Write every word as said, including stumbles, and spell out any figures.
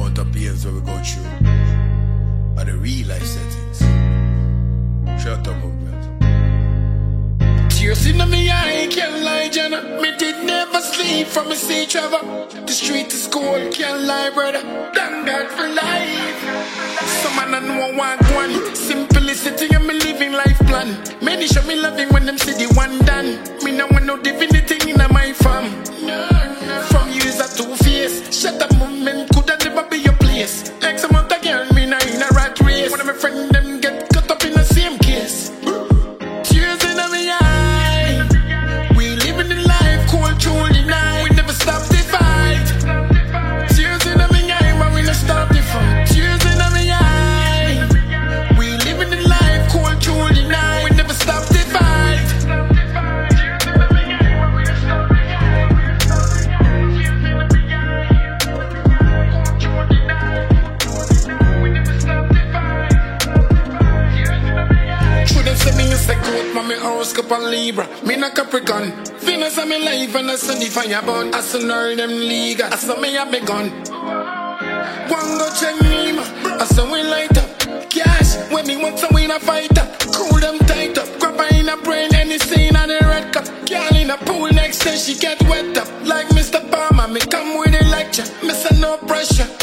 amount of pains that we go through are the real life settings. Shut up, movement. Tears in me eye, can't lie, Jenna. Me did never sleep from a sea travel. The street to school, can't lie, brother. Thank God for life. Some man I know want one. Simplicity and me living life plan. Many show me loving when them see the one done. Me no want no divinity in my fam. From years at two face. Shut up, movement coulda never be your place. X amount of girl, me not in a rat race. One of my friend them get cut up in the same case. Tears in me eye. We living the life cold through the night. We never stop the fight. Tears in me eye, but we never stop the fight. Tears in me eye. We living the life cold through the night. We never stop the fight. Me horoscope and Libra, me na Capricorn. Venus and me life and I saw the fire burn. I saw all them league, I saw me have me gun. One go check Nima, I saw we light up. Cash, when me want some win a fight up. Cool them tight up, grab her in a brain and it's in on the red cup. Girl in a pool next day she get wet up. Like Mister Palmer, me come with a lecture, me say no pressure.